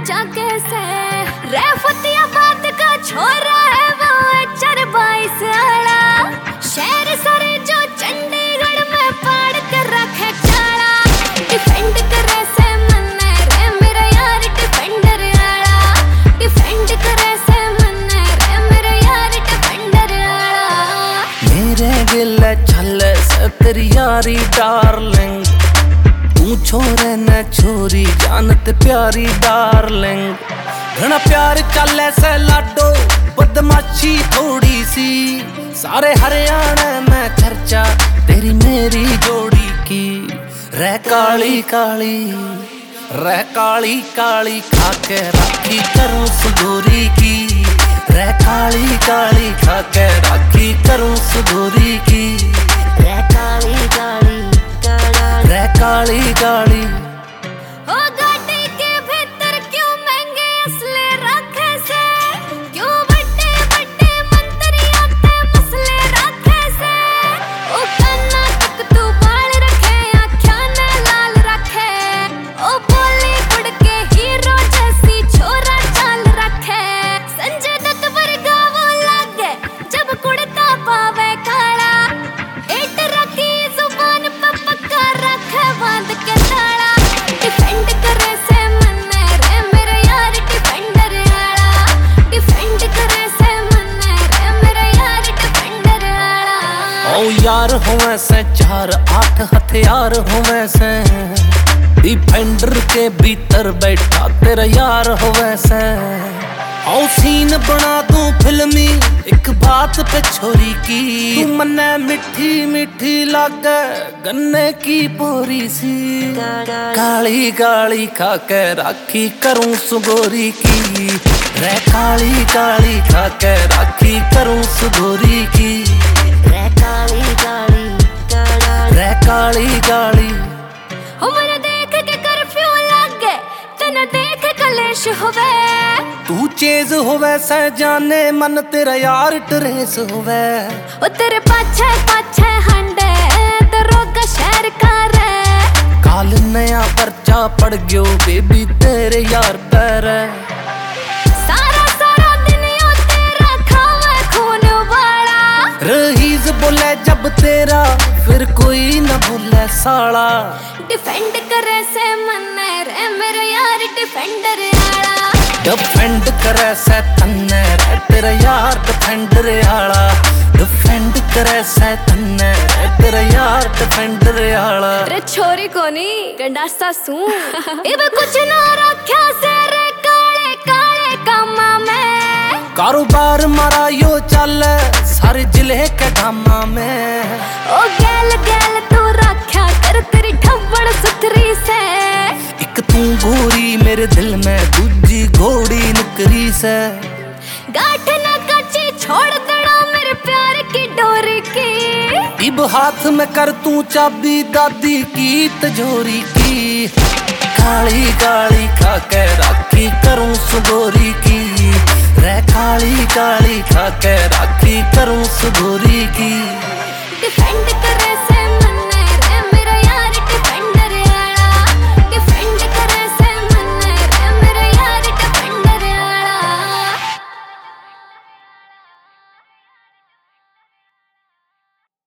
जाके से रेफतियाबाद का छोरा है वो HR 22 आला। शहर सारे जो चंडीगढ़ में पाड़ कर रखे चाला। डिफेंड करे से मन्ने रे मेरा यार डिफेंडर आला। डिफेंड करे से मन्ने रे मेरा यार डिफेंडर आला। मेरे गिले छले से तेरी यारी डार्लिंग, तू छोरे न छोरी जानते प्यारी डार्लिंग। घना प्यार चले से लाडो बदमाशी थोड़ी सी, सारे हरियाणा में चर्चा तेरी मेरी जोड़ी की। रह काली काली रह काली काली खाके राखी करूं सुगोरी की। रह काली काली खाके राखी करूं सुगोरी की। रह काली काली रह काली काली। ओ गाड़ी के भीतर क्यों महंगे असले रखे से, क्यों बड़े बड़े मंत्री आते मसले रखे से। ओ काना तक तू बाल रखे आँखियाँ ने लाल रखे। ओ बॉलीवुड के हीरो जैसी छोरा चाल रखे। संजय दत्त वर्गा वो लागे जब कुड़ता पावे काला। एट रखी जुबान पे पक्का रखे बांध के ताला। डिफेंड करे से मन्ने रे मेरा यार डिफेंडर आला। डिफेंड करे से मन्ने रे मेरा यार डिफेंडर आला। ओ यार होवे से 4-8 हथियार होवे से, डिफेंडर के भीतर बैठा तेरा यार होवे से। ओ सीन बना दूं फिल्मी एक बात पे छोरी की। तू मन्ने मिठी मिठी लागे गन्ने की बोरी सी। काली काली खाके राखी करूं सुगोरी की। रह काली काली खाके राखी करूं सुगोरी की। रह काली काली रह काली काली। उम्र देख के कर्फ्यू लागे तना देख कलेश होवे। तू चेज होवे से जाने मन तेरा यार ट्रेस होवे। ओ तेरे पाछे पाछे हंडे दरोगा शहर का रे। काल नया पर्चा पड़ गयो बेबी तेरे यार पर। सारा सारा दिन यो तेरा खावे खून वाला। रहीज बोले जब तेरा फिर कोई न बोले साला। डिफेंड करे से मन्ने रे मेरा यार डिफेंडर आला। डिफेंड करे से तन्ने रे तेरा यार डिफेंडर आला। डिफेंड करे से तन्ने रे तेरा यार डिफेंडर आला। रे छोरी कोनी गंडासा सू इब कुछ ना रख्या से रे काले काले कामा में। कारोबार मारा यो चल सारे जिले के धामा में। ओ गैल गैल तू रख्या कर तेरी ठव्वड़ सुथरी से। एक तू गोरी मेरे दिल में दूजी घोड़ी निकरी से। गाठ ना कच्ची छोड़ देना मेरे प्यार की डोरी की। इब हाथ में कर तू चाबी दादी की तिजोरी की। काली काली खाके राखी करूं सुगोरी की। रह काली काली खाके राखी करूं सुगोरी की। डिफेंड करे